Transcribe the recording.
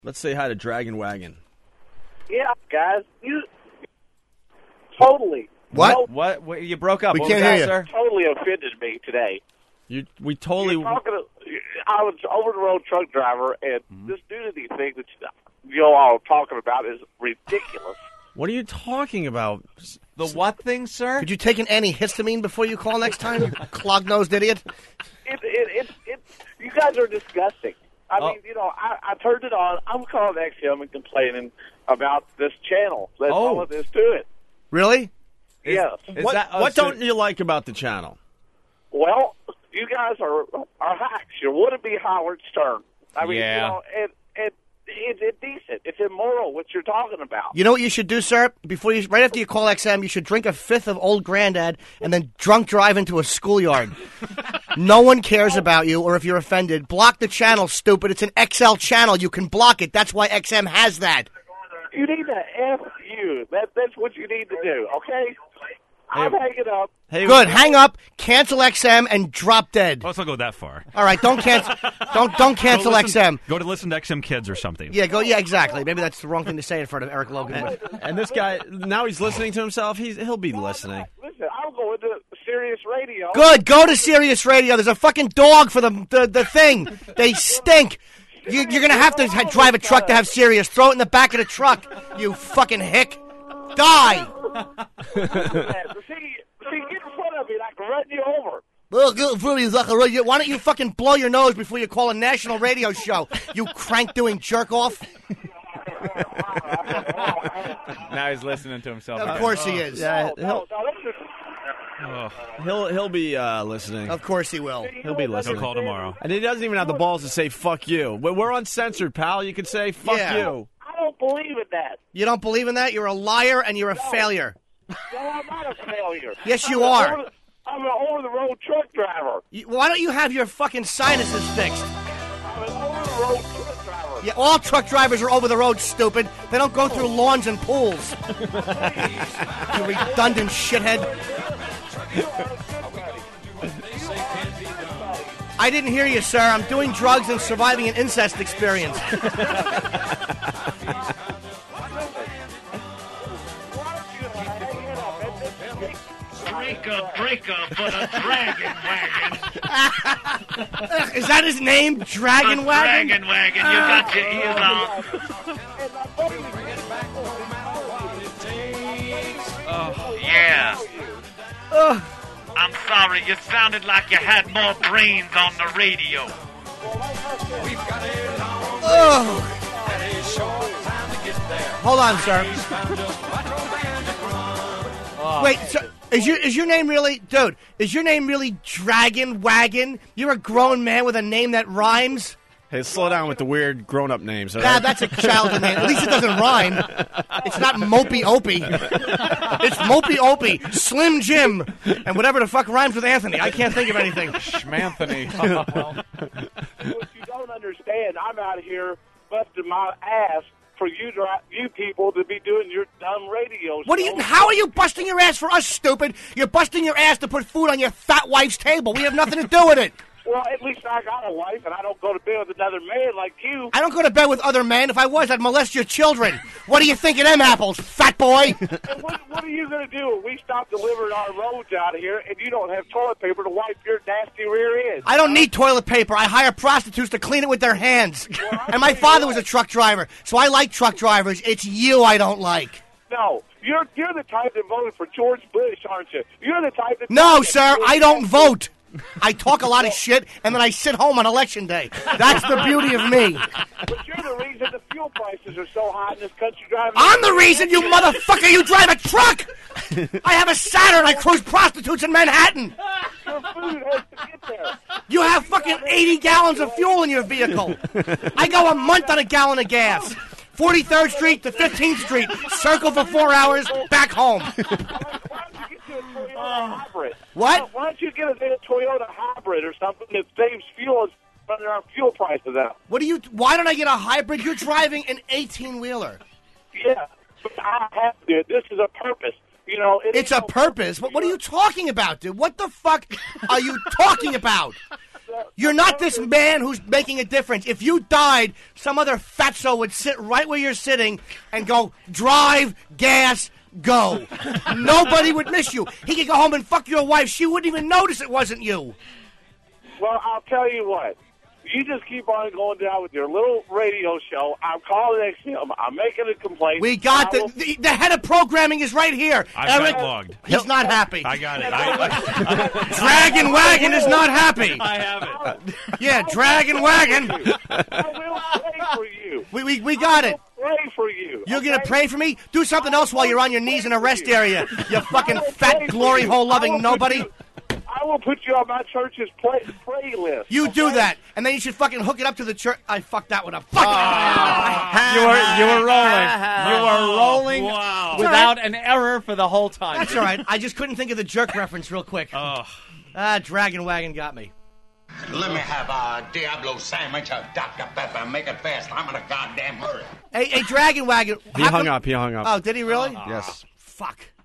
Let's say hi to Dragon Wagon. Yeah, guys, you totally. What? What? You broke up. We What can't was that, hear you. sir? Totally offended me today. We totally. I was over the road truck driver, and this nudity thing that you all are talking about is ridiculous. What are you talking about? The what thing, sir? Could you take an antihistamine before you call next time, you clog-nosed idiot? You guys are disgusting. I mean, I turned it on. I'm calling XM and complaining about this channel. There's all of this to it. Really? Yes. What don't you like about the channel? Well, you guys are hacks. You wouldn't be Howard Stern. I mean, it's indecent. It's immoral what you're talking about. You know what you should do, sir? Right after you call XM, you should drink a fifth of Old Grandad and then drunk drive into a schoolyard. No one cares about you, or if you're offended, block the channel, stupid. It's an XL channel. You can block it. That's why XM has that. You need to F you. That's what you need to do, okay? I'm hanging up. Good. Hang up, cancel XM, and drop dead. Let's not go that far. All right, don't cancel. don't cancel XM. Go to listen to XM Kids or something. Yeah, Yeah, exactly. Maybe that's the wrong thing to say in front of Eric Logan. And this guy, now he's listening to himself. He'll be listening. Listen, I'll go into Sirius Radio. Good. Go to Sirius Radio. There's a fucking dog for the thing. They stink. You're going to have to drive a truck to have Sirius. Throw it in the back of the truck, you fucking hick. Die. See, get in front of me and I can run you over. Why don't you fucking blow your nose before you call a national radio show, you crank-doing jerk-off? Now he's listening to himself. Of course he is. Yeah, he'll be listening. Of course he will. He'll be listening. He'll call tomorrow. And he doesn't even have the balls to say fuck you. We're uncensored, pal. You can say fuck you. I don't believe in that. You don't believe in that? You're a liar and you're a failure. No, I'm not a failure. Yes, you are. I'm an over-the-road truck driver. Why don't you have your fucking sinuses fixed? I'm an over-the-road truck driver. Yeah, all truck drivers are over the road, stupid. They don't go through lawns and pools. You redundant shithead. I didn't hear you, sir. I'm doing drugs and surviving an incest experience. Breaker for the Dragon Wagon. Is that his name? Dragon Wagon? Dragon Wagon, you got your ears on. Yeah. I'm sorry, you sounded like you had more brains on the radio. Hold on, sir. Wait, so is your name really, dude? Is your name really Dragon Wagon? You're a grown man with a name that rhymes. Hey, slow down with the weird grown-up names. Nah, that's a childhood name. At least it doesn't rhyme. It's not Mopey Opie. It's Mopey Opie, Slim Jim, and whatever the fuck rhymes with Anthony. I can't think of anything. Schmanthony. What you don't understand, I'm out here busting my ass for you people to be doing your dumb radio show. How are you busting your ass for us, stupid? You're busting your ass to put food on your fat wife's table. We have nothing to do with it. Well, at least I got a wife, and I don't go to bed with another man like you. I don't go to bed with other men. If I was, I'd molest your children. What do you think of them apples, fat boy? What are you going to do when we stop delivering our roads out of here and you don't have toilet paper to wipe your nasty rear end? I don't need toilet paper. I hire prostitutes to clean it with their hands. And my father was a truck driver, so I like truck drivers. It's you I don't like. No, you're the type that voted for George Bush, aren't you? You're the type that... No, sir, I don't vote. I talk a lot of shit, and then I sit home on Election Day. That's the beauty of me. But you're the reason the fuel prices are so high in this country driving... I'm the reason, you motherfucker! You drive a truck! I have a Saturn. I cruise prostitutes in Manhattan. Your food has to get there. You have fucking 80 gallons of fuel in your vehicle. I go a month on a gallon of gas. 43rd Street to 15th Street. Circle for 4 hours, back home. Hybrid. What? Why don't you get a Toyota hybrid or something that saves fuel and running our fuel prices out? Why don't I get a hybrid? You're driving an 18-wheeler. Yeah, but I have to do it. This is a purpose. You know, it's a purpose? But what are you talking about, dude? What the fuck are you talking about? You're not this man who's making a difference. If you died, some other fatso would sit right where you're sitting and go, drive, gas, go. Nobody would miss you. He could go home and fuck your wife. She wouldn't even notice it wasn't you. Well, I'll tell you what. You just keep on going down with your little radio show. I'm calling XM. I'm making a complaint. We got the head of programming is right here. I've Eric, logged. He's not happy. I got it. Dragon Wagon is not happy. I have it. Yeah, Dragon Wagon. I will pray for you. We got it. Pray for you. You're going to pray for me? Do something else while you're on your knees in a rest area. You fucking fat glory hole loving nobody. I will put you on my church's pray list. You do that, and then you should fucking hook it up to the church. I fucked that one up. Fuck You were rolling. You were rolling Wow. without an error for the whole time. That's all right. I just couldn't think of the jerk reference real quick. Dragon Wagon got me. Let me have a Diablo sandwich, a Dr. Pepper. Make it fast. I'm in a goddamn hurry. Hey, Dragon Wagon. He hung up. Oh, did he really? Yes. Fuck.